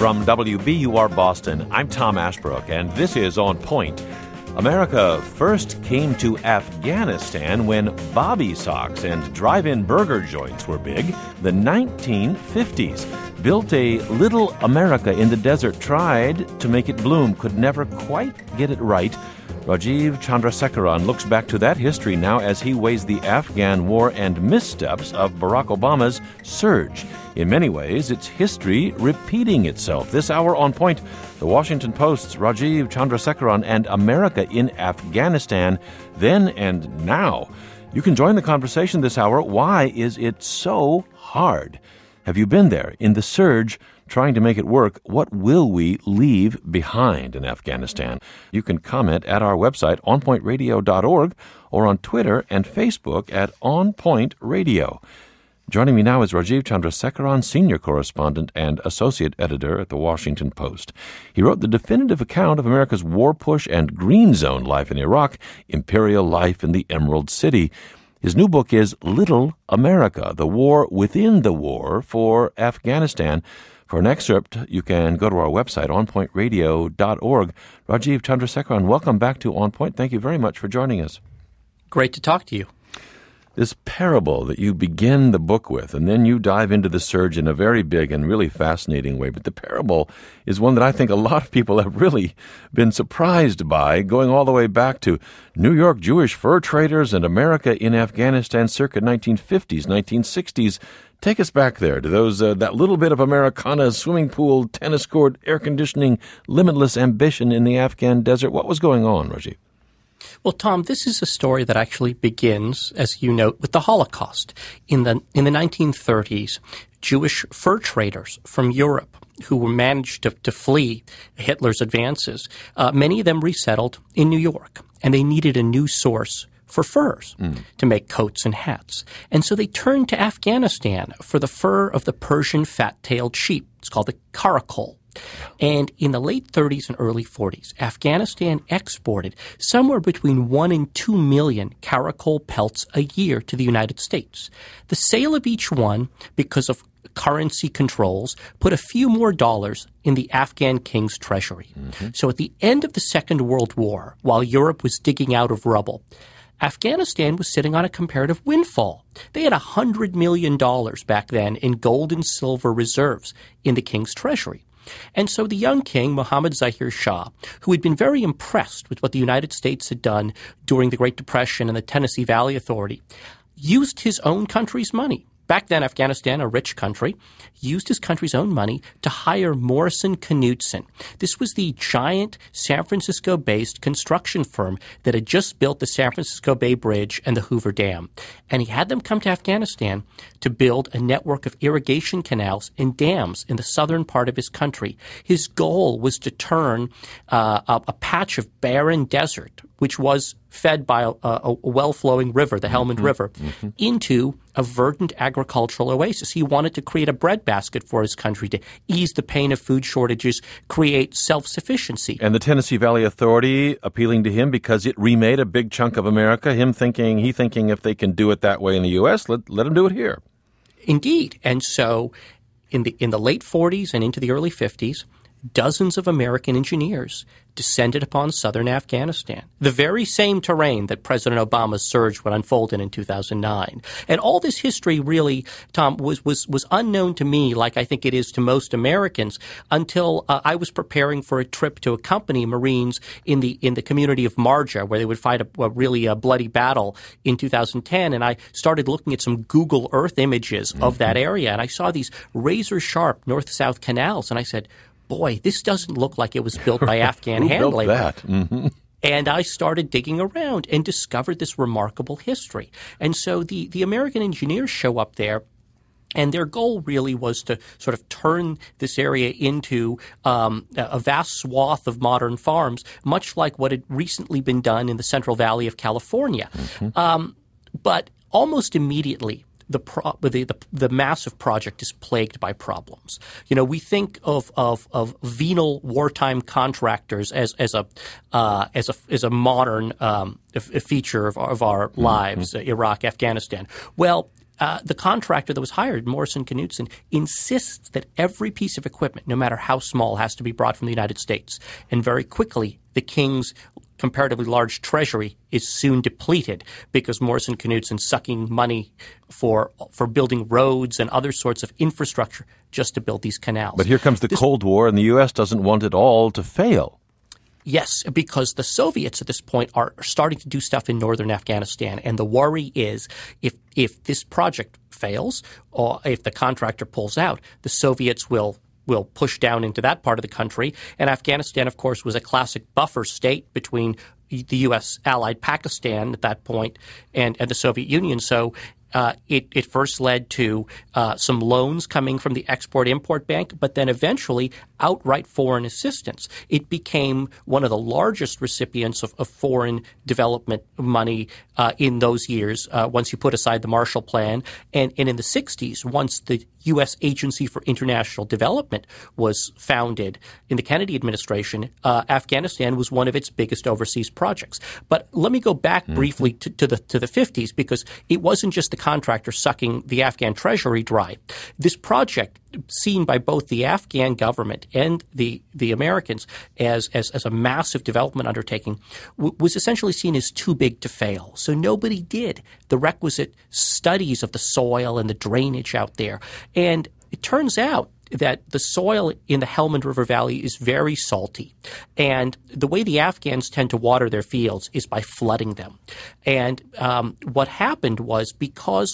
From WBUR Boston, I'm Tom Ashbrook, and this is On Point. America first came to Afghanistan when bobby socks and drive-in burger joints were big, the 1950s. Built a little America in the desert, tried to make it bloom, could never quite get it right. Rajiv Chandrasekaran looks back to that history now as he weighs the Afghan war and missteps of Barack Obama's surge. In many ways, it's history repeating itself. This hour on Point, the Washington Post's Rajiv Chandrasekaran and America in Afghanistan, then and now. You can join the conversation this hour. Why is it so hard? Have you been there in the surge, trying to make it work? What will we leave behind in Afghanistan? You can comment at our website, onpointradio.org, or on Twitter and Facebook at onpointradio. Joining me now is Rajiv Chandrasekaran, senior correspondent and associate editor at The Washington Post. He wrote the definitive account of America's war push and green zone life in Iraq, Imperial Life in the Emerald City. His new book is Little America, The War Within the War for Afghanistan. For an excerpt, you can go to our website, onpointradio.org. Rajiv Chandrasekaran, welcome back to On Point. Thank you very much for joining us. Great to talk to you. This parable that you begin the book with, and then you dive into the surge in a very big and really fascinating way. But the parable is one that I think a lot of people have really been surprised by, going all the way back to New York Jewish fur traders and America in Afghanistan circa 1950s, 1960s. Take us back there to those that little bit of Americana, swimming pool, tennis court, air conditioning, limitless ambition in the Afghan desert. What was going on, Rajiv? Well, Tom, this is a story that actually begins, as you note, with the Holocaust. In the 1930s, Jewish fur traders from Europe who managed to flee Hitler's advances, many of them resettled in New York, and they needed a new source for furs to make coats and hats. And so they turned to Afghanistan for the fur of the Persian fat-tailed sheep. It's called the karakol. And in the late 30s and early 40s, Afghanistan exported somewhere between 1 and 2 million karakol pelts a year to the United States. The sale of each one, because of currency controls, put a few more dollars in the Afghan king's treasury. So at the end of the Second World War, while Europe was digging out of rubble, Afghanistan was sitting on a comparative windfall. They had $100 million back then in gold and silver reserves in the king's treasury. And so the young king, Mohammad Zahir Shah, who had been very impressed with what the United States had done during the Great Depression and the Tennessee Valley Authority, used his own country's money. Back then, Afghanistan, a rich country, used his country's own money to hire Morrison Knudsen. This was the giant San Francisco-based construction firm that had just built the San Francisco Bay Bridge and the Hoover Dam. And he had them come to Afghanistan to build a network of irrigation canals and dams in the southern part of his country. His goal was to turn a patch of barren desert, which was fed by a well-flowing river, the Helmand River, into a verdant agricultural oasis. He wanted to create a breadbasket for his country to ease the pain of food shortages, create self-sufficiency. And the Tennessee Valley Authority appealing to him because it remade a big chunk of America, he thinking if they can do it that way in the U.S., let him do it here. Indeed. And so in the late 40s and into the early 50s, dozens of American engineers descended upon southern Afghanistan, the very same terrain that President Obama's surge would unfold in 2009. And all this history really, Tom, was unknown to me, like I think it is to most Americans, until I was preparing for a trip to accompany Marines in the community of Marja, where they would fight a really bloody battle in 2010. And I started looking at some Google Earth images of that area, and I saw these razor-sharp north-south canals, and I said, boy, this doesn't look like it was built by Afghan hand labor. That? And I started digging around and discovered this remarkable history. And so the American engineers show up there, and their goal really was to sort of turn this area into a vast swath of modern farms, much like what had recently been done in the Central Valley of California. But almost immediately, the massive project is plagued by problems. You know, we think of venal wartime contractors as a modern feature of our lives, Iraq, Afghanistan. Well, the contractor that was hired, Morrison Knudsen, insists that every piece of equipment, no matter how small, has to be brought from the United States. And very quickly, the king's comparatively large treasury is soon depleted because Morrison Knudsen's sucking money for building roads and other sorts of infrastructure just to build these canals. But here comes the Cold War, and the U.S. doesn't want it all to fail. Yes, because the Soviets at this point are starting to do stuff in northern Afghanistan. And the worry is if this project fails or if the contractor pulls out, the Soviets will push down into that part of the country. And Afghanistan, of course, was a classic buffer state between the U.S. allied Pakistan at that point and the Soviet Union. So it first led to some loans coming from the Export-Import Bank, but then eventually outright foreign assistance. It became one of the largest recipients of foreign development money in those years once you put aside the Marshall Plan. And in the 60s, once the U.S. Agency for International Development was founded in the Kennedy administration, Afghanistan was one of its biggest overseas projects. But let me go back briefly to the 50s, because it wasn't just the contractor sucking the Afghan treasury dry. This project, seen by both the Afghan government and the Americans as a massive development undertaking, was essentially seen as too big to fail. So nobody did the requisite studies of the soil and the drainage out there. And it turns out that the soil in the Helmand River Valley is very salty. And the way the Afghans tend to water their fields is by flooding them. And what happened was, because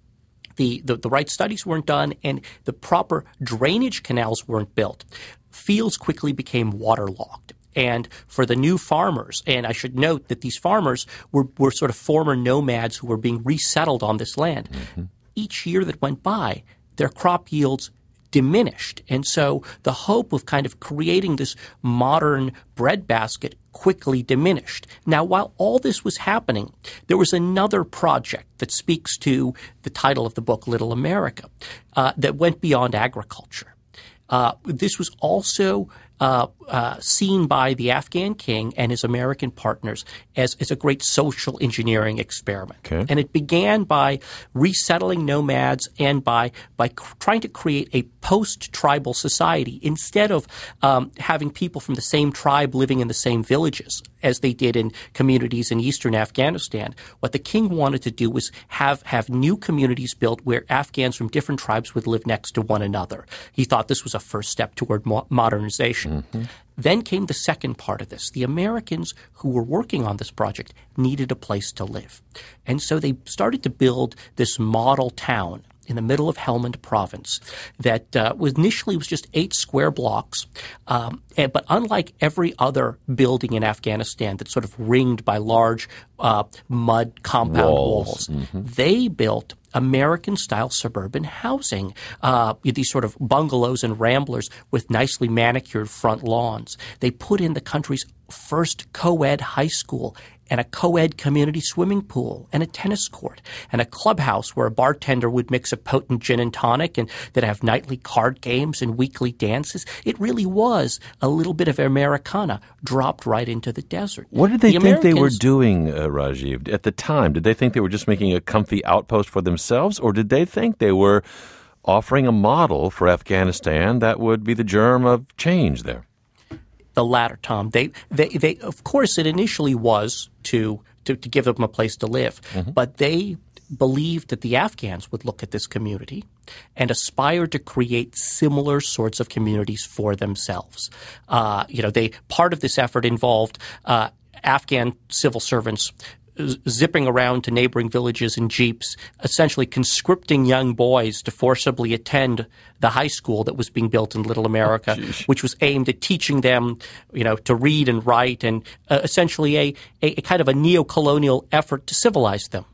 the right studies weren't done and the proper drainage canals weren't built, fields quickly became waterlogged. And for the new farmers, and I should note that these farmers were sort of former nomads who were being resettled on this land. Each year that went by, their crop yields diminished. And so the hope of kind of creating this modern breadbasket quickly diminished. Now, while all this was happening, there was another project that speaks to the title of the book, Little America, that went beyond agriculture. This was also seen by the Afghan king and his American partners as a great social engineering experiment. Okay. And it began by resettling nomads and by trying to create a post-tribal society instead of having people from the same tribe living in the same villages as they did in communities in eastern Afghanistan. What the king wanted to do was have new communities built where Afghans from different tribes would live next to one another. He thought this was a first step toward modernization. Then came the second part of this. The Americans who were working on this project needed a place to live. And so they started to build this model town in the middle of Helmand province that initially was just 8 square blocks. But unlike every other building in Afghanistan that's sort of ringed by large mud compound walls, they built American-style suburban housing, these sort of bungalows and ramblers with nicely manicured front lawns. They put in the country's first co-ed high school and a co-ed community swimming pool and a tennis court and a clubhouse where a bartender would mix a potent gin and tonic and that have nightly card games and weekly dances. It really was a little bit of Americana dropped right into the desert. What did they think they were doing, Rajiv, at the time? Did they think they were just making a comfy outpost for themselves, or did they think they were offering a model for Afghanistan that would be the germ of change there? The latter, Tom. They of course, it initially was to give them a place to live, but they believed that the Afghans would look at this community and aspire to create similar sorts of communities for themselves. Part of this effort involved Afghan civil servants zipping around to neighboring villages in jeeps, essentially conscripting young boys to forcibly attend the high school that was being built in Little America, which was aimed at teaching them, to read and write, and essentially a kind of a neo-colonial effort to civilize them.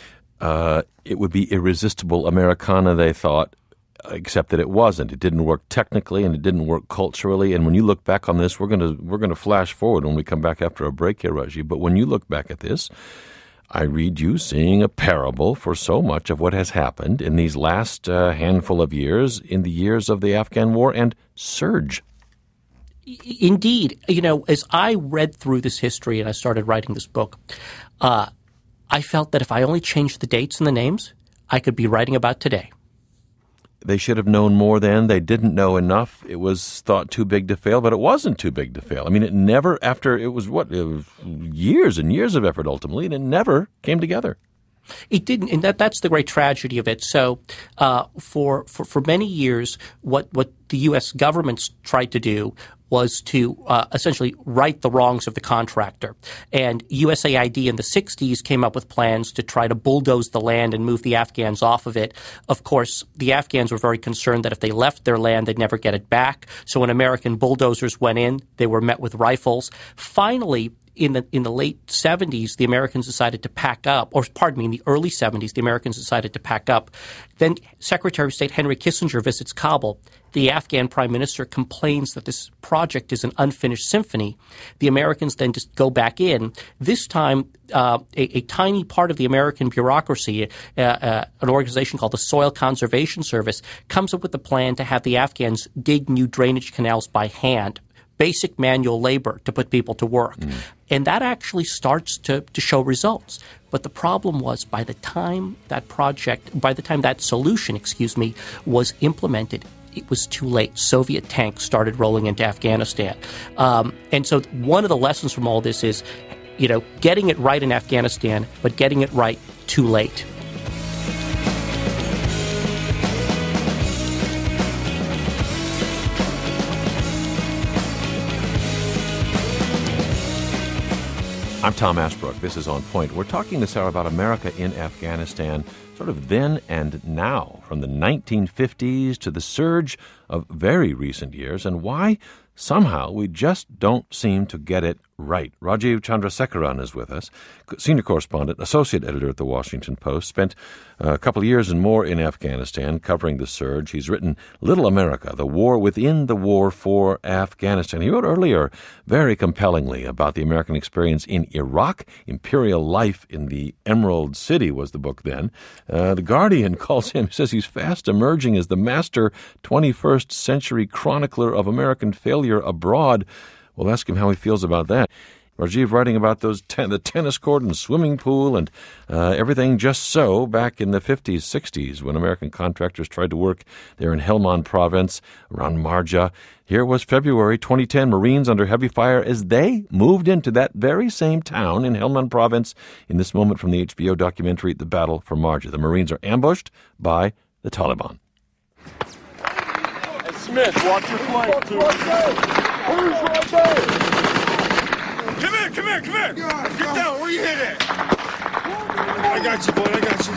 It would be irresistible Americana, they thought, except that it wasn't. It didn't work technically, and it didn't work culturally. And when you look back on this, we're going to flash forward when we come back after a break here, Rajiv. But when you look back at this, I read you seeing a parable for so much of what has happened in these last handful of years, in the years of the Afghan War and surge. Indeed. As I read through this history and I started writing this book, I felt that if I only changed the dates and the names, I could be writing about today. They should have known more then. They didn't know enough. It was thought too big to fail, but it wasn't too big to fail. I mean, it never, after it was years and years of effort ultimately, and it never came together. It didn't, and that's the great tragedy of it. So, for many years, what the U.S. governments tried to do was to essentially right the wrongs of the contractor. And USAID in the 60s came up with plans to try to bulldoze the land and move the Afghans off of it. Of course, the Afghans were very concerned that if they left their land, they'd never get it back. So when American bulldozers went in, they were met with rifles. Finally, in the late 70s, the Americans decided to pack up, or pardon me, in the early 70s, the Americans decided to pack up. Then Secretary of State Henry Kissinger visits Kabul. The Afghan prime minister complains that this project is an unfinished symphony. The Americans then just go back in. This time, a tiny part of the American bureaucracy, an organization called the Soil Conservation Service, comes up with a plan to have the Afghans dig new drainage canals by hand. Basic manual labor to put people to work. And that actually starts to show results. But the problem was by the time that solution was implemented, it was too late. Soviet tanks started rolling into Afghanistan. And so one of the lessons from all this is, getting it right in Afghanistan, but getting it right too late. I'm Tom Ashbrook. This is On Point. We're talking this hour about America in Afghanistan, sort of then and now, from the 1950s to the surge of very recent years, and why somehow we just don't seem to get it right. Rajiv Chandrasekaran is with us, senior correspondent, associate editor at The Washington Post, spent a couple of years and more in Afghanistan covering the surge. He's written Little America, the war within the war for Afghanistan. He wrote earlier very compellingly about the American experience in Iraq. Imperial Life in the Emerald City was the book then. The Guardian calls him, says he's fast emerging as the master 21st century chronicler of American failure abroad. We'll ask him how he feels about that. Rajiv writing about the tennis court and swimming pool and everything just so back in the 50s, 60s when American contractors tried to work there in Helmand province around Marja. Here was February 2010, Marines under heavy fire as they moved into that very same town in Helmand province in this moment from the HBO documentary The Battle for Marja. The Marines are ambushed by the Taliban. Hey, Smith, watch your flank, too. Who's right there? Come here. Get down. Where you hit at? I got you, bud. I got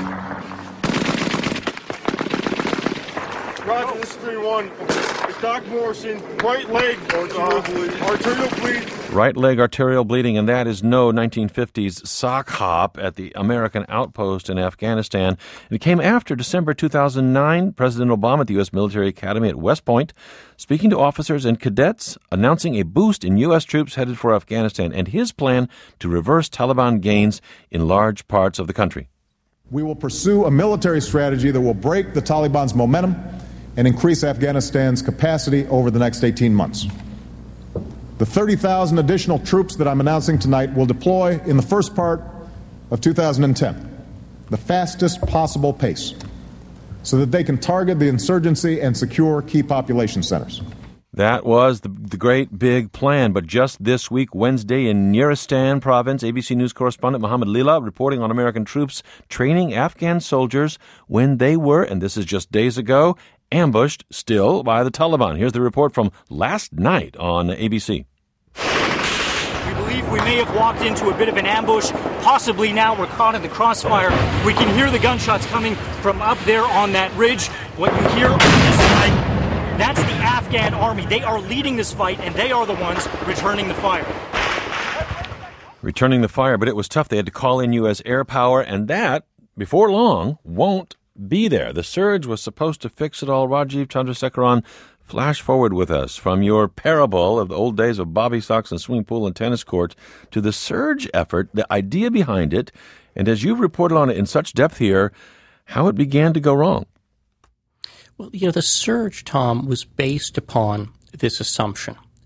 you. Roger, this is 3-1. It's Doc Morrison. Right leg arterial bleed. Right leg arterial bleeding, and that is no 1950s sock hop at the American outpost in Afghanistan. It came after December 2009, President Obama at the U.S. Military Academy at West Point, speaking to officers and cadets, announcing a boost in U.S. troops headed for Afghanistan and his plan to reverse Taliban gains in large parts of the country. We will pursue a military strategy that will break the Taliban's momentum and increase Afghanistan's capacity over the next 18 months. The 30,000 additional troops that I'm announcing tonight will deploy in the first part of 2010, the fastest possible pace, so that they can target the insurgency and secure key population centers. That was the great big plan. But just this week, Wednesday, in Nuristan province, ABC News correspondent Mohammed Lila reporting on American troops training Afghan soldiers when they were, and this is just days ago, ambushed still by the Taliban. Here's the report from last night on ABC. We believe we may have walked into a bit of an ambush. Possibly now we're caught in the crossfire. We can hear the gunshots coming from up there on that ridge. What you hear on this side, that's the Afghan army. They are leading this fight, and they are the ones returning the fire. Returning the fire, but it was tough. They had to call in U.S. air power, and that, before long, won't be there. The surge was supposed to fix it all. Rajiv Chandrasekaran, flash forward with us from your parable of the old days of bobby socks and swimming pool and tennis court to the surge effort, the idea behind it, and as you've reported on it in such depth here, how it began to go wrong. Well, the surge, Tom, was based upon this assumption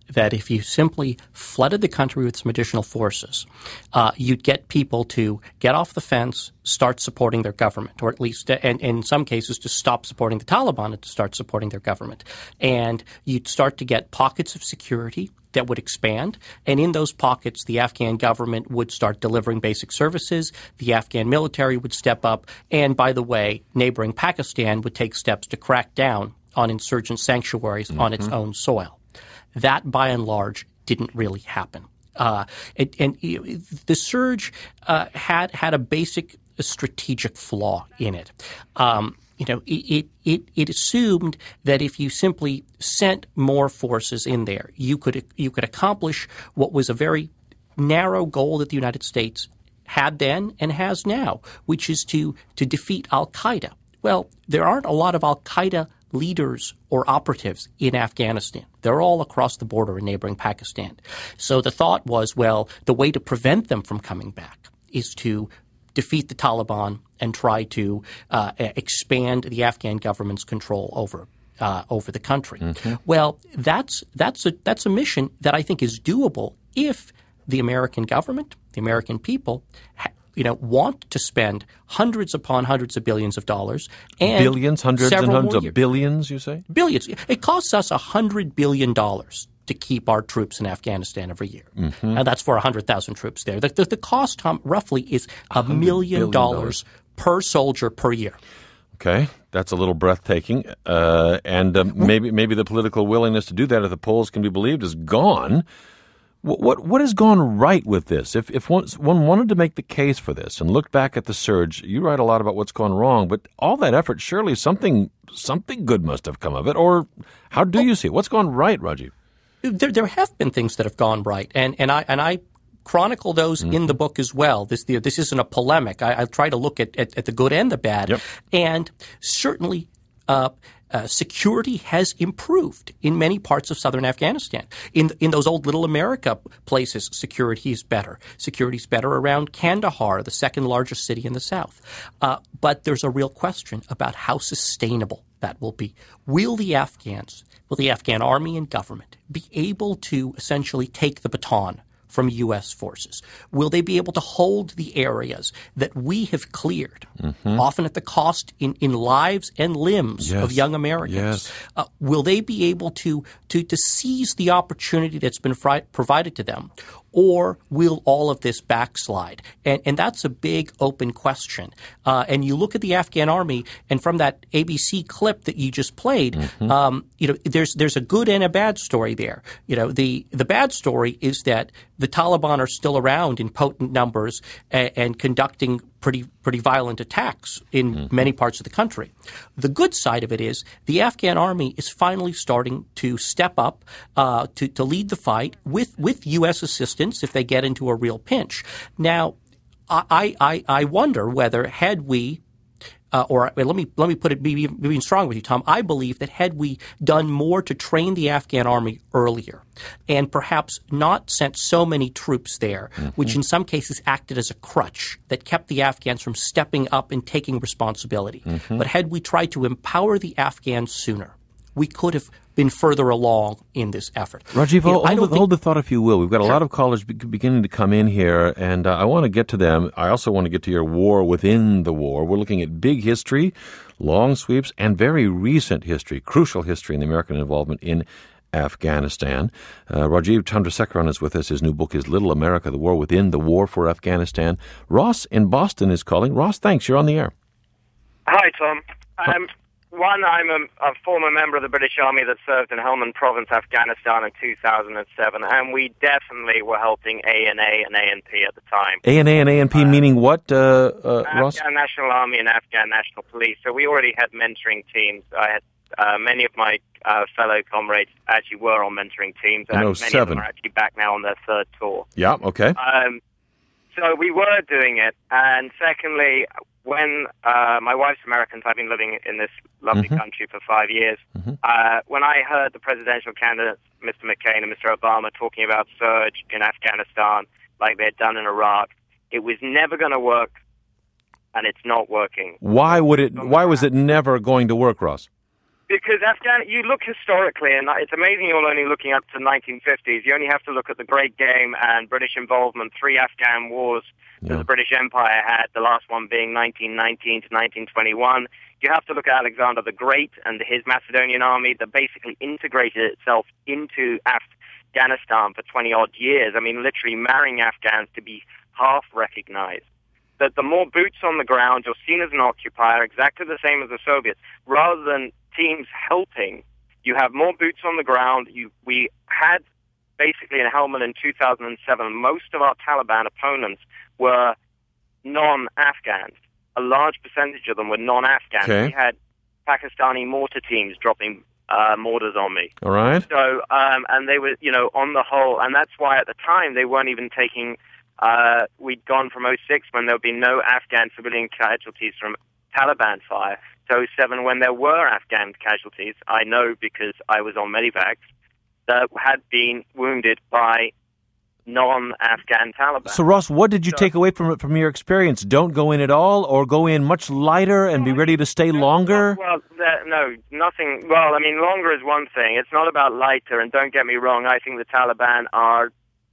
that if you simply flooded the country with some additional forces, you'd get people to get off the fence, start supporting their government, or at least, and in some cases, to stop supporting the Taliban and to start supporting their government. And you'd start to get pockets of security that would expand. And in those pockets, the Afghan government would start delivering basic services. The Afghan military would step up. And by the way, neighboring Pakistan would take steps to crack down on insurgent sanctuaries on its own soil. That, by and large, didn't really happen. The surge had a basic strategic flaw in it. It assumed that if you simply sent more forces in there, you could accomplish what was a very narrow goal that the United States had then and has now, which is to defeat al-Qaeda. Well, there aren't a lot of al-Qaeda leaders or operatives in Afghanistan. They're all across the border in neighboring Pakistan. So the thought was, well, the way to prevent them from coming back is to defeat the Taliban and try to expand the Afghan government's control over the country. Well, that's a mission that I think is doable if the American government, the American people, want to spend hundreds upon hundreds of billions of dollars and billions, hundreds and hundreds of billions, you say? Billions. It costs us $100 billion to keep our troops in Afghanistan every year. And that's for 100,000 troops there. The cost, Tom, roughly is $1 million per soldier per year. Okay, that's a little breathtaking. Maybe the political willingness to do that, if the polls can be believed, is gone. What has gone right with this? If one wanted to make the case for this and look back at the surge, you write a lot about what's gone wrong, but all that effort, surely something good must have come of it. Or how do you see it? What's gone right, Rajiv? There have been things that have gone right, and I chronicle those in the book as well. This isn't a polemic. I try to look at the good and the bad, and certainly security has improved in many parts of southern Afghanistan. In those old Little America places, security is better. Security is better around Kandahar, the second largest city in the south. But there's a real question about how sustainable that will be. Will the Afghan army and government be able to essentially take the baton from U.S. forces? Will they be able to hold the areas that we have cleared, often at the cost in lives and limbs of young Americans? Will they be able to seize the opportunity that's been provided to them? Or will all of this backslide? And that's a big open question. And you look at the Afghan army, and from that ABC clip that you just played, there's a good and a bad story there. The bad story is that the Taliban are still around in potent numbers and conducting pretty violent attacks in many parts of the country. The good side of it is the Afghan army is finally starting to step up to lead the fight with U.S. assistance if they get into a real pinch. Now, I wonder whether had we let me put it being strong with you, Tom. I believe that had we done more to train the Afghan army earlier and perhaps not sent so many troops there, which in some cases acted as a crutch that kept the Afghans from stepping up and taking responsibility. But had we tried to empower the Afghans sooner, we could have been further along in this effort. Rajiv, hold the thought if you will. We've got a lot of callers beginning to come in here, and I want to get to them. I also want to get to your war within the war. We're looking at big history, long sweeps, and very recent history, crucial history in the American involvement in Afghanistan. Rajiv Chandrasekaran is with us. His new book is Little America, The War Within the War for Afghanistan. Ross in Boston is calling. Ross, thanks. You're on the air. Hi, Tom. I'm a former member of the British Army that served in Helmand Province, Afghanistan in 2007, and we definitely were helping ANA and ANP at the time. ANA and ANP meaning what, Ross? Afghan National Army and Afghan National Police. So we already had mentoring teams. I had many of my fellow comrades actually were on mentoring teams, and many of them are actually back now on their third tour. Yeah, okay. So we were doing it, and secondly, when my wife's American, so I've been living in this lovely country for 5 years. When I heard the presidential candidates, Mr. McCain and Mr. Obama, talking about surge in Afghanistan like they had done in Iraq, it was never going to work, and it's not working. Why was it never going to work, Ross? because you look historically, and it's amazing you're only looking up to the 1950s. You only have to look at the Great Game and British involvement, 3 Afghan wars that the British Empire had, the last one being 1919 to 1921. You have to look at Alexander the Great and his Macedonian army that basically integrated itself into Afghanistan for 20-odd years. I mean, literally marrying Afghans to be half recognized. That the more boots on the ground, you're seen as an occupier, exactly the same as the Soviets. Rather than teams helping, you have more boots on the ground. We had basically in Helmand in 2007, most of our Taliban opponents were non-Afghans. A large percentage of them were non-Afghans. Okay. We had Pakistani mortar teams dropping mortars on me. All right. So, and they were, on the whole, and that's why at the time they weren't even taking. We'd gone from 2006 when there would be no Afghan civilian casualties from Taliban fire to 2007 when there were Afghan casualties. I know because I was on Medivacs that had been wounded by non-Afghan Taliban. So, Ross, what did you take away from your experience? Don't go in at all, or go in much lighter and be ready to stay longer? Well, no, nothing. Well, I mean, longer is one thing. It's not about lighter, and don't get me wrong, I think the Taliban are,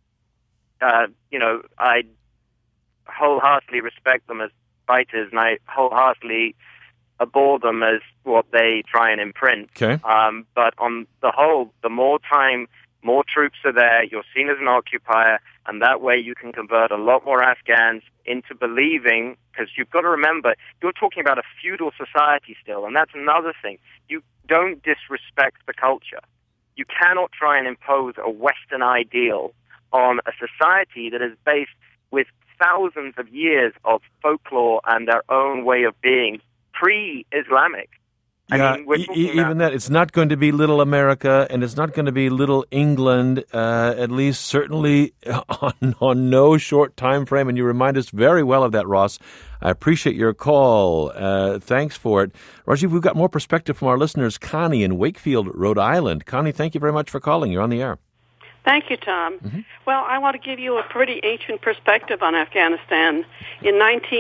I wholeheartedly respect them as fighters, and I wholeheartedly abhor them as what they try and imprint. Okay. But on the whole, the more time, more troops are there, you're seen as an occupier, and that way you can convert a lot more Afghans into believing, because you've got to remember, you're talking about a feudal society still, and that's another thing. You don't disrespect the culture. You cannot try and impose a Western ideal on a society that is based with thousands of years of folklore and their own way of being, pre-Islamic. Yeah, I mean, even that, it's not going to be little America, and it's not going to be little England, at least certainly on no short time frame, and you remind us very well of that, Ross. I appreciate your call. Thanks for it. Rajiv, we've got more perspective from our listeners. Connie in Wakefield, Rhode Island. Connie, thank you very much for calling. You're on the air. Thank you, Tom. Mm-hmm. Well, I want to give you a pretty ancient perspective on Afghanistan. In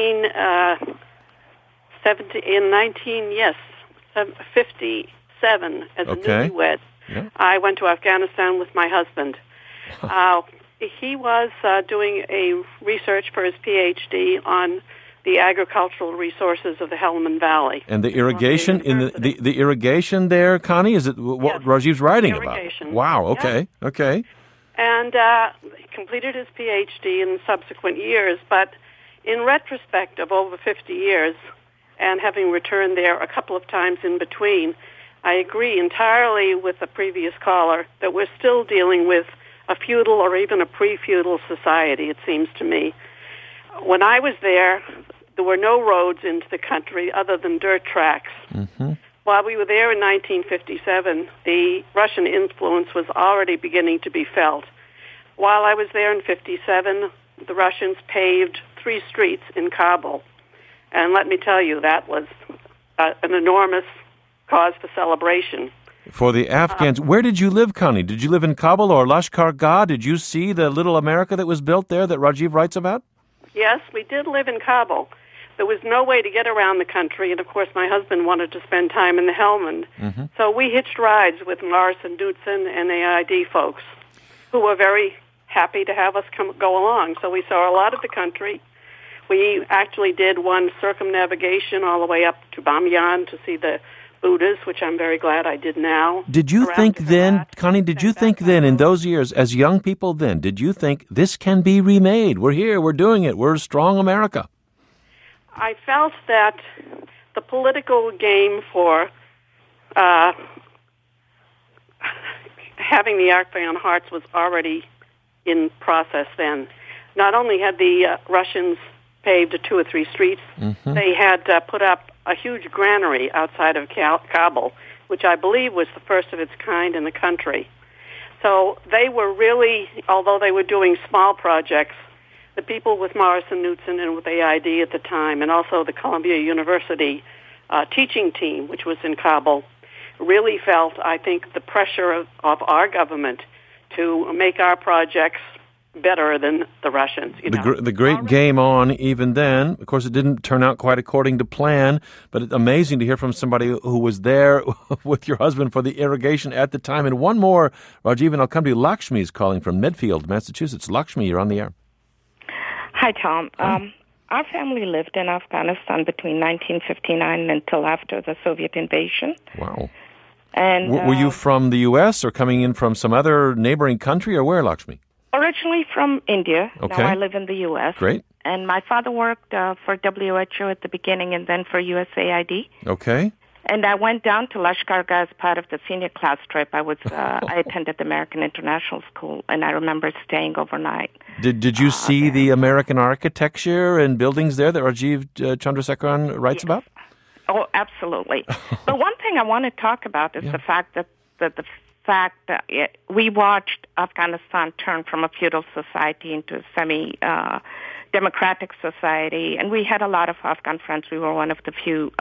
1957, as a newlywed, I went to Afghanistan with my husband. He was doing a research for his PhD on the agricultural resources of the Helmand Valley. And the irrigation the irrigation there, Connie, is it what Rajiv's writing about? Wow, okay. Yes. Okay. And he completed his PhD in subsequent years, but in retrospect of over 50 years, and having returned there a couple of times in between, I agree entirely with the previous caller that we're still dealing with a feudal or even a pre-feudal society, it seems to me. When I was there were no roads into the country other than dirt tracks. Mm-hmm. While we were there in 1957, the Russian influence was already beginning to be felt. While I was there in 57, the Russians paved 3 streets in Kabul. And let me tell you, that was an enormous cause for celebration. For the Afghans. Where did you live, Connie? Did you live in Kabul or Lashkar Gah? Did you see the little America that was built there that Rajiv writes about? Yes, we did live in Kabul. There was no way to get around the country, and of course my husband wanted to spend time in the Helmand. Mm-hmm. So we hitched rides with Morris and Knudsen and AID folks, who were very happy to have us go along. So we saw a lot of the country. We actually did one circumnavigation all the way up to Bamyan to see the Buddhas, which I'm very glad I did now. Did you think then, Connie, in those years, as young people then, did you think this can be remade? We're here, we're doing it, we're a strong America. I felt that the political game for having the Afghan Hearts was already in process then. Not only had the Russians paved 2 or 3 streets, mm-hmm. they had put up a huge granary outside of Kabul, which I believe was the first of its kind in the country. So they were really, although they were doing small projects, the people with Morris and Knudsen and with AID at the time, and also the Columbia University teaching team, which was in Kabul, really felt, I think, the pressure of our government to make our projects better than the Russians. The great game on even then. Of course, it didn't turn out quite according to plan, but it's amazing to hear from somebody who was there with your husband for the irrigation at the time. And one more, Rajiv, and I'll come to you. Lakshmi is calling from Medfield, Massachusetts. Lakshmi, you're on the air. Hi, Tom. Our family lived in Afghanistan between 1959 until after the Soviet invasion. Wow. And were you from the U.S. or coming in from some other neighboring country, or where, Lakshmi? Originally from India. Okay. Now I live in the U.S. Great. And my father worked for WHO at the beginning and then for USAID. Okay. And I went down to Lashkargah as part of the senior class trip. I attended the American International School, and I remember staying overnight. Did you see the American architecture and buildings there that Rajiv Chandrasekaran writes about? Oh, absolutely. But one thing I want to talk about is the fact that we watched Afghanistan turn from a feudal society into a semi-democratic society, and we had a lot of Afghan friends. We were one of the few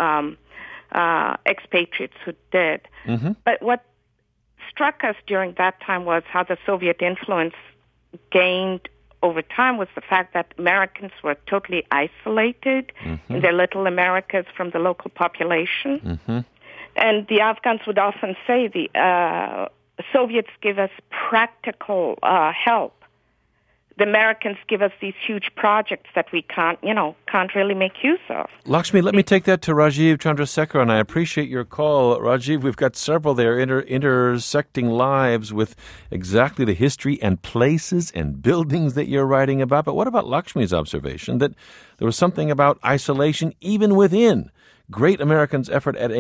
expatriates who did. Mm-hmm. But what struck us during that time was how the Soviet influence gained over time was the fact that Americans were totally isolated in their little Americas from the local population. Mm-hmm. And the Afghans would often say the Soviets give us practical help. The Americans give us these huge projects that we can't really make use of. Lakshmi, let me take that to Rajiv Chandrasekaran. I appreciate your call. Rajiv, we've got several there intersecting lives with exactly the history and places and buildings that you're writing about. But what about Lakshmi's observation that there was something about isolation even within great American efforts at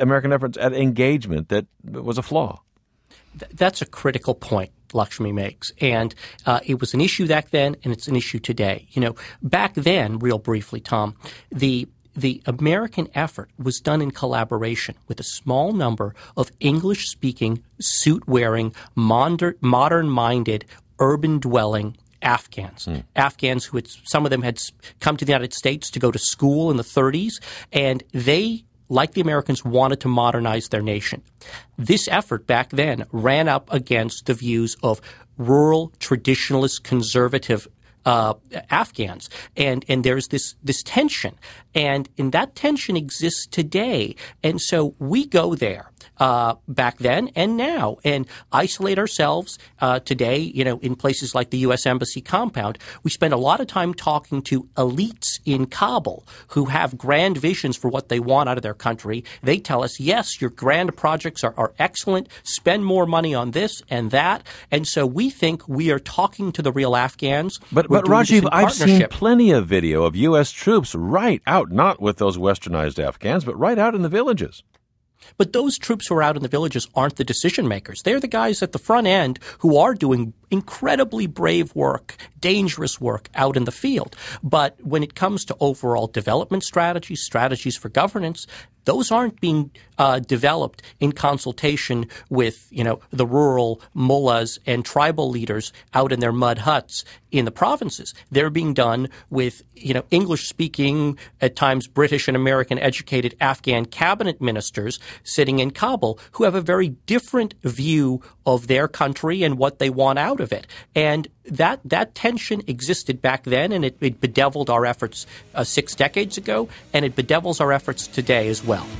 engagement that was a flaw? That's a critical point Lakshmi makes. And it was an issue back then, and it's an issue today. Back then, real briefly, Tom, the American effort was done in collaboration with a small number of English-speaking, suit-wearing, modern-minded, urban-dwelling Afghans. Afghans who some of them had come to the United States to go to school in the 30s, and they, like the Americans, wanted to modernize their nation. This effort back then ran up against the views of rural, traditionalist, conservative Afghans. And there's this tension. And that tension exists today. And so we go there back then and now and isolate ourselves today, in places like the U.S. Embassy compound. We spend a lot of time talking to elites in Kabul who have grand visions for what they want out of their country. They tell us, yes, your grand projects are excellent. Spend more money on this and that. And so we think we are talking to the real Afghans. But Rajiv, I've seen plenty of video of U.S. troops right out, not with those westernized Afghans, but right out in the villages. But those troops who are out in the villages aren't the decision makers. They're the guys at the front end who are doing incredibly brave work, dangerous work out in the field. But when it comes to overall development strategies for governance, those aren't being developed in consultation with, the rural mullahs and tribal leaders out in their mud huts in the provinces. They're being done with, English-speaking, at times British and American educated Afghan cabinet ministers sitting in Kabul who have a very different view of their country and what they want out of it. And that tension existed back then, and it bedeviled our efforts 6 decades ago, and it bedevils our efforts today as well.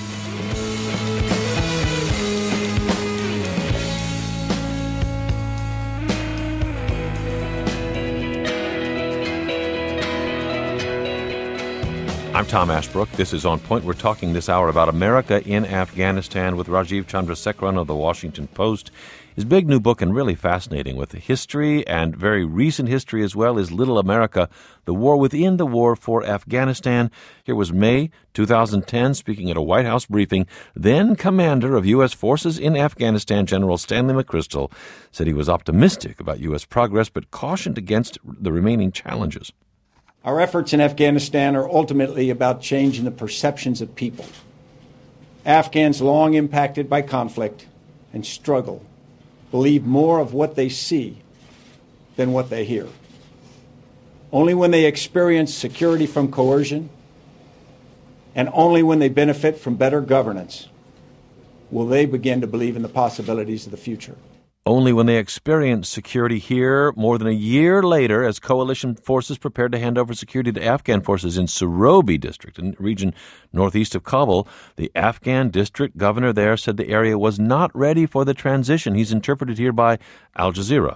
I'm Tom Ashbrook. This is On Point. We're talking this hour about America in Afghanistan with Rajiv Chandrasekaran of The Washington Post. His big new book, and really fascinating with the history and very recent history as well, is Little America, the war within the war for Afghanistan. Here was May 2010, speaking at a White House briefing. Then Commander of U.S. Forces in Afghanistan, General Stanley McChrystal, said he was optimistic about U.S. progress but cautioned against the remaining challenges. Our efforts in Afghanistan are ultimately about changing the perceptions of people. Afghans long impacted by conflict and struggle believe more of what they see than what they hear. Only when they experience security from coercion and only when they benefit from better governance will they begin to believe in the possibilities of the future. only when they experienced security here more than a year later as coalition forces prepared to hand over security to Afghan forces in Surobi district, a region northeast of Kabul. The Afghan district governor there said the area was not ready for the transition. He's interpreted here by Al Jazeera.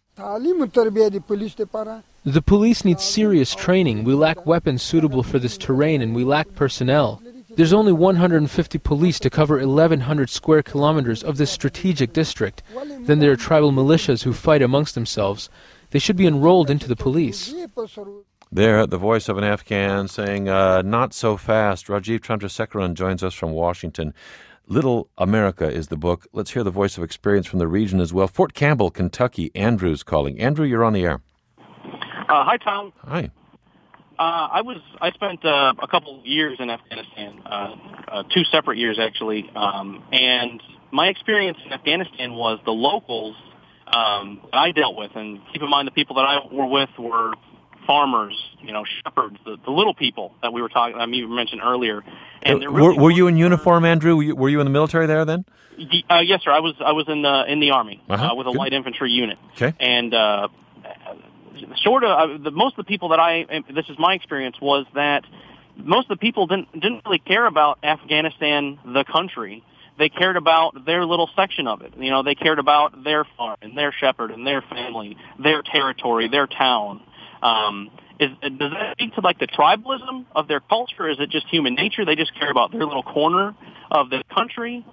The police need serious training. We lack weapons suitable for this terrain, and we lack personnel. There's only 150 police to cover 1,100 square kilometers of this strategic district. Then there are tribal militias who fight amongst themselves. They should be enrolled into the police. There, the voice of an Afghan saying, not so fast. Rajiv Chandrasekaran joins us from Washington. Little America is the book. Let's hear the voice of experience from the region as well. Fort Campbell, Kentucky. Andrew's calling. Andrew, you're on the air. Hi, Tom. Hi. I spent a couple years in Afghanistan, 2 separate years actually, and my experience in Afghanistan was the locals that I dealt with, and keep in mind the people that I were with were farmers, shepherds, the little people that we were talking. You mentioned earlier. And were you in uniform, Andrew? Were you in the military there then? Yes, sir. I was in the Army with a light infantry unit. Okay. And most of the people this is my experience, was that most of the people didn't really care about Afghanistan, the country. They cared about their little section of it. They cared about their farm and their shepherd and their family, their territory, their town. Does that speak to the tribalism of their culture? Is it just human nature? They just care about their little corner of the country.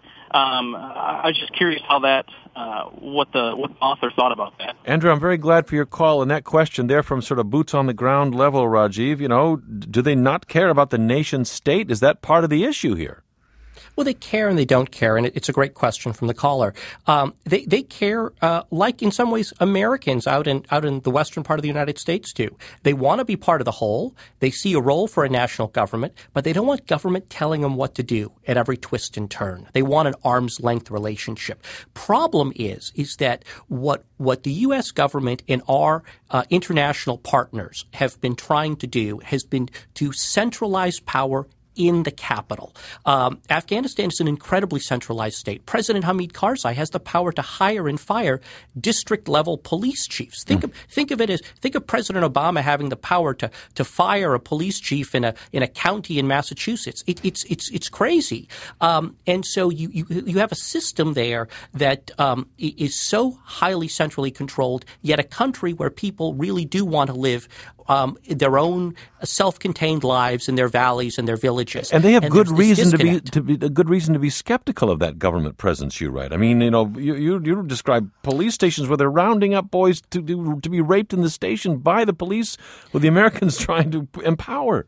I was just curious how what the author thought about that. Andrew, I'm very glad for your call and that question there from sort of boots on the ground level, Rajiv. Do they not care about the nation state? Is that part of the issue here? Well, they care and they don't care, and it's a great question from the caller. They care, like in some ways Americans out in the western part of the United States do. They want to be part of the whole. They see a role for a national government, but they don't want government telling them what to do at every twist and turn. They want an arm's length relationship. Problem is that what the U.S. government and our international partners have been trying to do has been to centralize power in the capital. Afghanistan is an incredibly centralized state. President Hamid Karzai has the power to hire and fire district-level police chiefs. Think of President Obama having the power to fire a police chief in a county in Massachusetts. It's crazy. And so you have a system there that is so highly centrally controlled, yet a country where people really do want to live their own self-contained lives in their valleys and their villages. And they have good reason to be skeptical of that government presence, you write. I mean, you describe police stations where they're rounding up boys to be raped in the station by the police who the Americans trying to empower.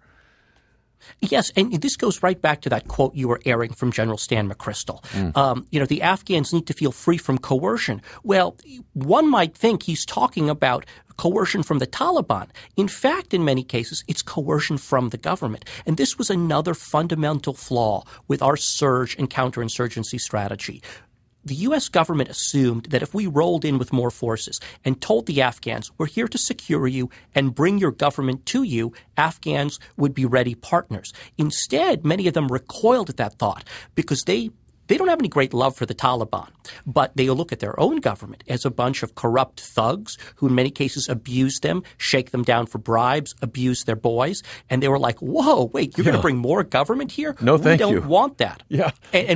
Yes, and this goes right back to that quote you were airing from General Stan McChrystal. The Afghans need to feel free from coercion. Well, one might think he's talking about coercion from the Taliban. In fact, in many cases, it's coercion from the government. And this was another fundamental flaw with our surge and counterinsurgency strategy. The U.S. government assumed that if we rolled in with more forces and told the Afghans, we're here to secure you and bring your government to you, Afghans would be ready partners. Instead, many of them recoiled at that thought because they don't have any great love for the Taliban, but they look at their own government as a bunch of corrupt thugs who in many cases abuse them, shake them down for bribes, abuse their boys. And they were like, whoa, wait, you're going to bring more government here? No, thank you. We don't want that. Yeah.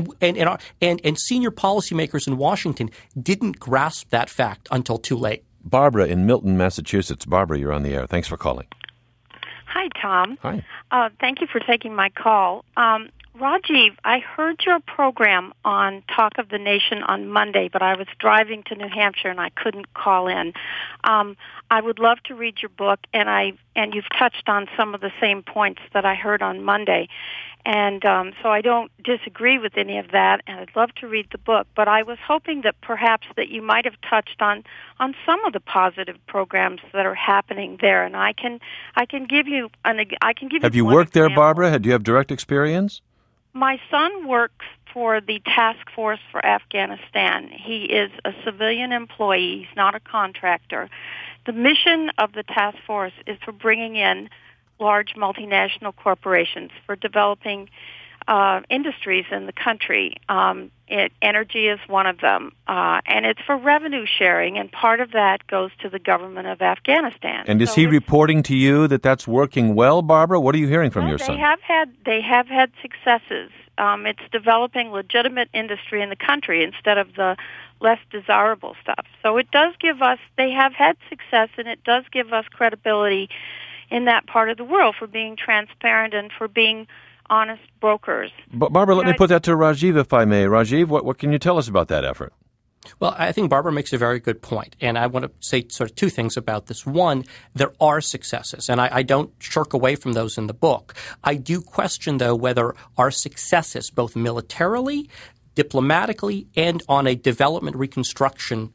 And senior policymakers in Washington didn't grasp that fact until too late. Barbara in Milton, Massachusetts. Barbara, you're on the air. Thanks for calling. Hi, Tom. Hi. Thank you for taking my call. Rajiv, I heard your program on Talk of the Nation on Monday, but I was driving to New Hampshire and I couldn't call in. I would love to read your book, and you've touched on some of the same points that I heard on Monday. And so I don't disagree with any of that, and I'd love to read the book. But I was hoping that perhaps that you might have touched on some of the positive programs that are happening there, and I can give you Have you worked there, Barbara? Do you have direct experience? My son works for the Task Force for Afghanistan. He is a civilian employee. He's not a contractor. The mission of the Task Force is for bringing in large multinational corporations, for developing industries in the country. Energy is one of them, and it's for revenue sharing, and part of that goes to the government of Afghanistan. And is he reporting to you that that's working well, Barbara? What are you hearing from your son? They have had successes. It's developing legitimate industry in the country instead of the less desirable stuff. So it does give us, they have had success, and it does give us credibility in that part of the world for being transparent and for being honest brokers. But Barbara, let me put that to Rajiv, if I may. Rajiv, what can you tell us about that effort? Well, I think Barbara makes a very good point, and I want to say sort of two things about this. One, there are successes, and I don't shirk away from those in the book. I do question, though, whether our successes, both militarily, diplomatically, and on a development reconstruction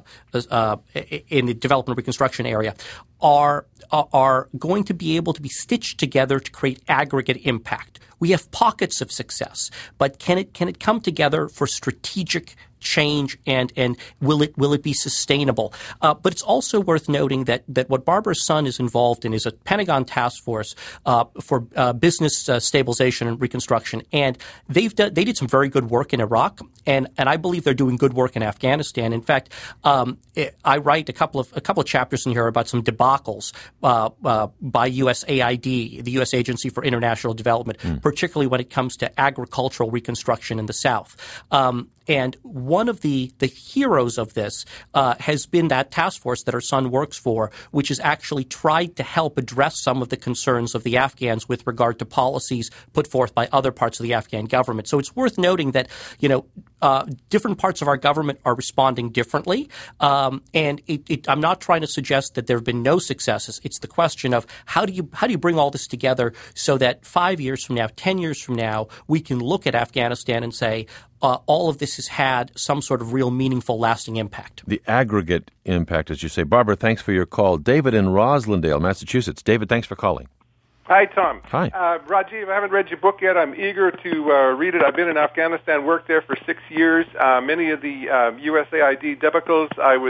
in the development reconstruction area, are going to be able to be stitched together to create aggregate impact. We have pockets of success, but can it come together for strategic change, and will it be sustainable? But it's also worth noting that what Barbara's son is involved in is a Pentagon task force for business stabilization and reconstruction, and they did some very good work in Iraq, and I believe they're doing good work in Afghanistan. In fact, I write a couple of chapters in here about some debacles by USAID, the U.S. Agency for International Development, particularly when it comes to agricultural reconstruction in the South. And one of the heroes of this has been that task force that her son works for, which has actually tried to help address some of the concerns of the Afghans with regard to policies put forth by other parts of the Afghan government. So it's worth noting that, different parts of our government are responding differently. And I'm not trying to suggest that there have been no successes. It's the question of how do you bring all this together so that 5 years from now, 10 years from now, we can look at Afghanistan and say, all of this has had some sort of real meaningful, lasting impact. The aggregate impact, as you say. Barbara, thanks for your call. David in Roslindale, Massachusetts. David, thanks for calling. Hi, Tom. Hi. Rajiv, I haven't read your book yet. I'm eager to read it. I've been in Afghanistan, worked there for 6 years. Many of the USAID debacles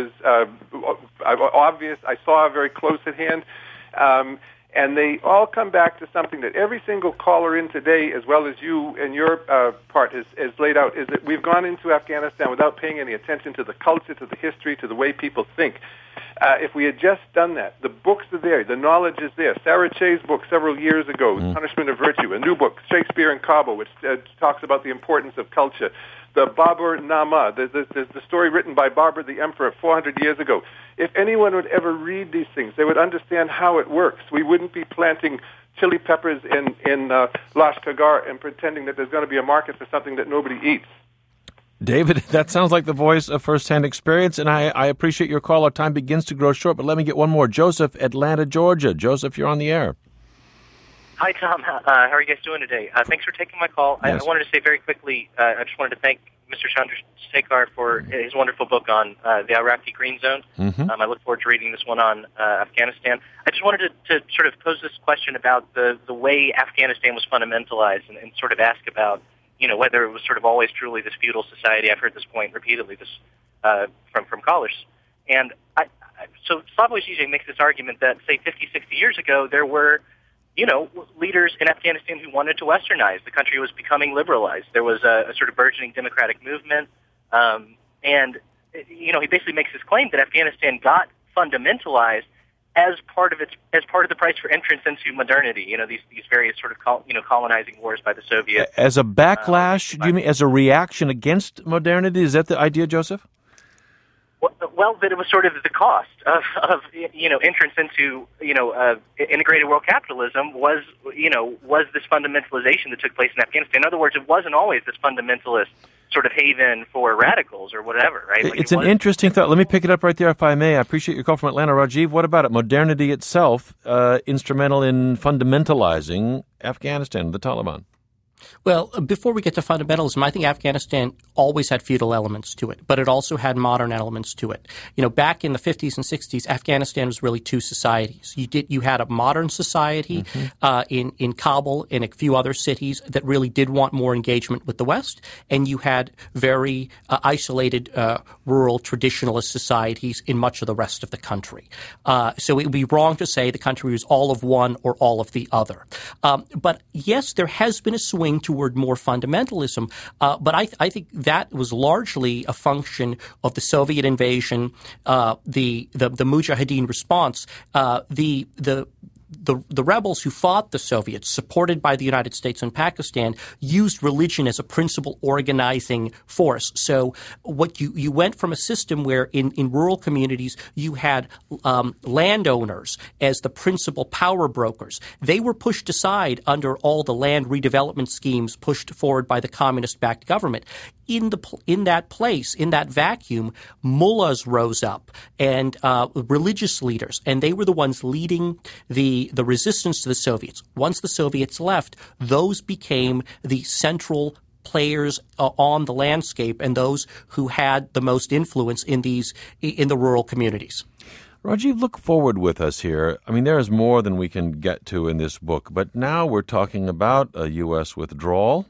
I saw very close at hand. And they all come back to something that every single caller in today, as well as you and your part has laid out, is that we've gone into Afghanistan without paying any attention to the culture, to the history, to the way people think. If we had just done that, the books are there, the knowledge is there. Sarah Che's book several years ago, Punishment of Virtue, a new book, Shakespeare in Kabul, which talks about the importance of culture. The Babur Nama, the story written by Babur the Emperor 400 years ago. If anyone would ever read these things, they would understand how it works. We wouldn't be planting chili peppers in Lashkar and pretending that there's going to be a market for something that nobody eats. David, that sounds like the voice of first-hand experience, and I appreciate your call. Our time begins to grow short, but let me get one more. Joseph, Atlanta, Georgia. Joseph, you're on the air. Hi, Tom. How are you guys doing today? Thanks for taking my call. Yes. I wanted to say very quickly, I just wanted to thank Mr. Chandrasekhar for his wonderful book on the Iraqi Green Zone. I look forward to reading this one on Afghanistan. I just wanted to sort of pose this question about the way Afghanistan was fundamentalized and sort of ask about, whether it was sort of always truly this feudal society. I've heard this point repeatedly from callers. And so Slavoj Žižek makes this argument that, say, 50, 60 years ago, there were leaders in Afghanistan who wanted to westernize. The country was becoming liberalized. There was a sort of burgeoning democratic movement. And he basically makes this claim that Afghanistan got fundamentalized as part of the price for entrance into modernity. These various sort of colonizing wars by the Soviets. As a backlash, do you mean as a reaction against modernity? Is that the idea, Joseph? Well, that it was sort of the cost of entrance into integrated world capitalism was this fundamentalization that took place in Afghanistan. In other words, it wasn't always this fundamentalist sort of haven for radicals or whatever, right? It's an interesting thought. Let me pick it up right there, if I may. I appreciate your call from Atlanta. Rajiv, what about it? Modernity itself, instrumental in fundamentalizing Afghanistan, the Taliban? Well, before we get to fundamentalism, I think Afghanistan always had feudal elements to it, but it also had modern elements to it. Back in the 50s and 60s, Afghanistan was really two societies. You had a modern society in Kabul and a few other cities that really did want more engagement with the West, and you had very isolated rural traditionalist societies in much of the rest of the country. So it would be wrong to say the country was all of one or all of the other. But yes, there has been a swing veering toward more fundamentalism. But I think that was largely a function of the Soviet invasion, the Mujahideen response, the rebels who fought the Soviets, supported by the United States and Pakistan, used religion as a principal organizing force. So what you went from a system where in rural communities you had landowners as the principal power brokers. They were pushed aside under all the land redevelopment schemes pushed forward by the communist-backed government. In that vacuum, mullahs rose up and religious leaders, and they were the ones leading the resistance to the Soviets. Once the Soviets left, those became the central players on the landscape and those who had the most influence in the rural communities. Rajiv, look forward with us here. I mean, there is more than we can get to in this book, but now we're talking about a U.S. withdrawal.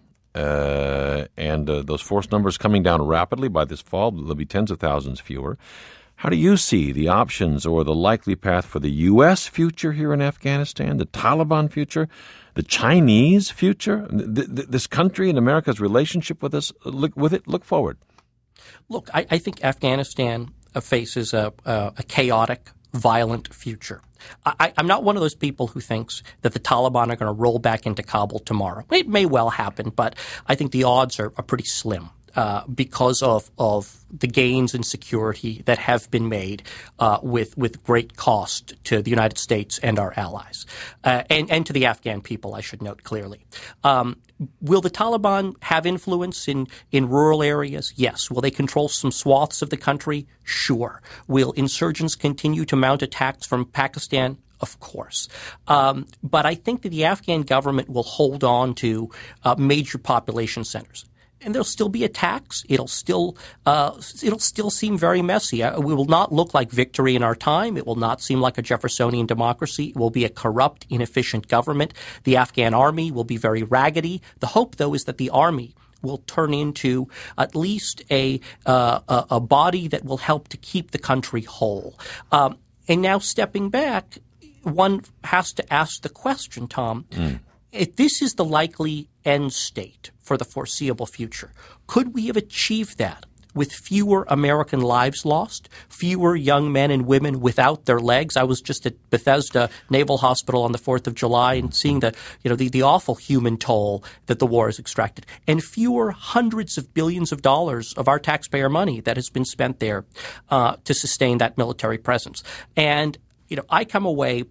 And those force numbers coming down rapidly by this fall. There'll be tens of thousands fewer. How do you see the options or the likely path for the U.S. future here in Afghanistan, the Taliban future, the Chinese future, this country and America's relationship with us? Look forward. Look, I think Afghanistan faces a chaotic, violent future. I'm not one of those people who thinks that the Taliban are going to roll back into Kabul tomorrow. It may well happen, but I think the odds are pretty slim because of the gains in security that have been made with great cost to the United States and our allies, and to the Afghan people, I should note clearly. Will the Taliban have influence in rural areas? Yes. Will they control some swaths of the country? Sure. Will insurgents continue to mount attacks from Pakistan? Of course. But I think that the Afghan government will hold on to major population centers. And there'll still be attacks. It'll still seem very messy. We will not look like victory in our time. It will not seem like a Jeffersonian democracy. It will be a corrupt, inefficient government. The Afghan army will be very raggedy. The hope, though, is that the army will turn into at least a body that will help to keep the country whole. And now stepping back, one has to ask the question, Tom, if this is the likely end state for the foreseeable future, could we have achieved that with fewer American lives lost, fewer young men and women without their legs? I was just at Bethesda Naval Hospital on the 4th of July and seeing the awful human toll that the war has extracted, and fewer hundreds of billions of dollars of our taxpayer money that has been spent there to sustain that military presence. And I come away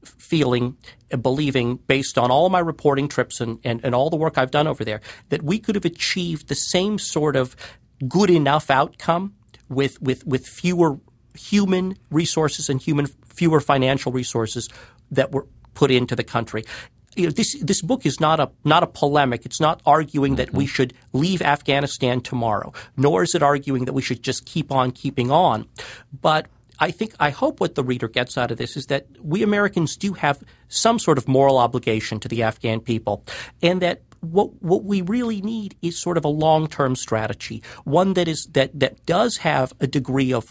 believing, based on all my reporting trips and all the work I've done over there, that we could have achieved the same sort of good enough outcome with fewer human resources and fewer financial resources that were put into the country. This book is not a polemic. It's not arguing that we should leave Afghanistan tomorrow, nor is it arguing that we should just keep on keeping on. But I hope what the reader gets out of this is that we Americans do have some sort of moral obligation to the Afghan people, and that what we really need is sort of a long-term strategy, one that does have a degree of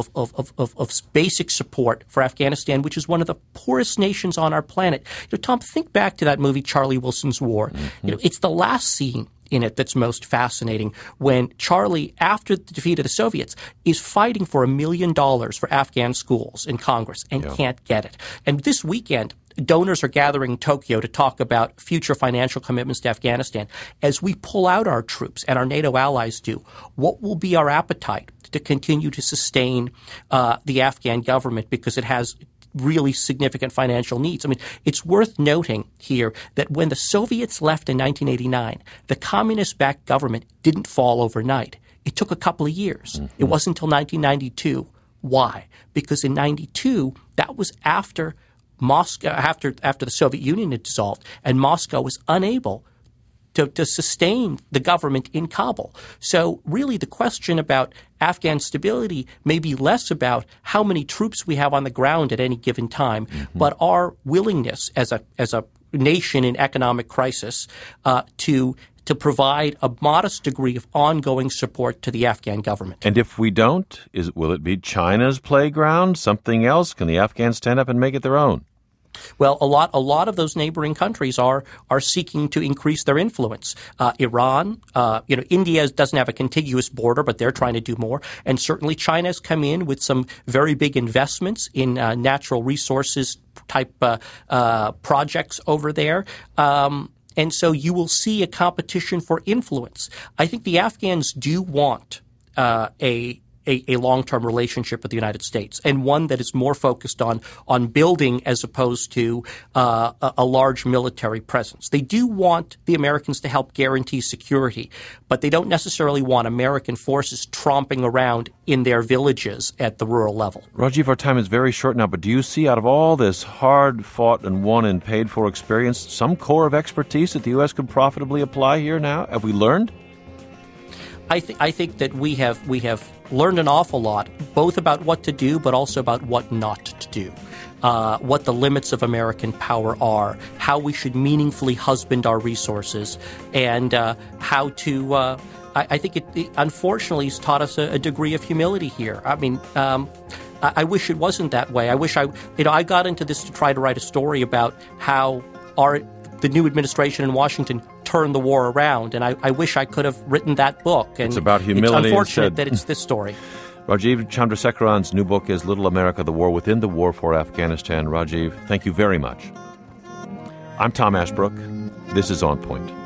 basic support for Afghanistan, which is one of the poorest nations on our planet. Tom, think back to that movie Charlie Wilson's War. It's the last scene in it that's most fascinating, when Charlie, after the defeat of the Soviets, is fighting for $1 million for Afghan schools in Congress and can't get it. And this weekend, donors are gathering in Tokyo to talk about future financial commitments to Afghanistan. As we pull out our troops and our NATO allies do, what will be our appetite to continue to sustain the Afghan government, because it has really significant financial needs? I mean, it's worth noting here that when the Soviets left in 1989, the communist-backed government didn't fall overnight. It took a couple of years. It wasn't until 1992. Why? Because in 92, that was after Moscow, after the Soviet Union had dissolved, and Moscow was unable to sustain the government in Kabul. So really the question about Afghan stability may be less about how many troops we have on the ground at any given time, but our willingness as a nation in economic crisis to provide a modest degree of ongoing support to the Afghan government. And if we don't, will it be China's playground, something else? Can the Afghans stand up and make it their own? Well, a lot of those neighboring countries are seeking to increase their influence. Iran, India doesn't have a contiguous border, but they're trying to do more. And certainly China has come in with some very big investments in natural resources type projects over there. And so you will see a competition for influence. I think the Afghans do want a long-term relationship with the United States, and one that is more focused on building as opposed to a large military presence. They do want the Americans to help guarantee security, but they don't necessarily want American forces tromping around in their villages at the rural level. Rajiv, our time is very short now, but do you see out of all this hard-fought and won and paid-for experience some core of expertise that the U.S. could profitably apply here now? Have we learned? I think that we have learned an awful lot, both about what to do, but also about what not to do, what the limits of American power are, how we should meaningfully husband our resources, and how to. I think it unfortunately has taught us a degree of humility here. I mean. I wish it wasn't that way. I wish I got into this to try to write a story about how the new administration in Washington turned the war around, and I wish I could have written that book. And it's about humility. It's unfortunate that it's this story. Rajiv Chandrasekaran's new book is Little America, the War Within the War for Afghanistan. Rajiv, thank you very much. I'm Tom Ashbrook. This is On Point.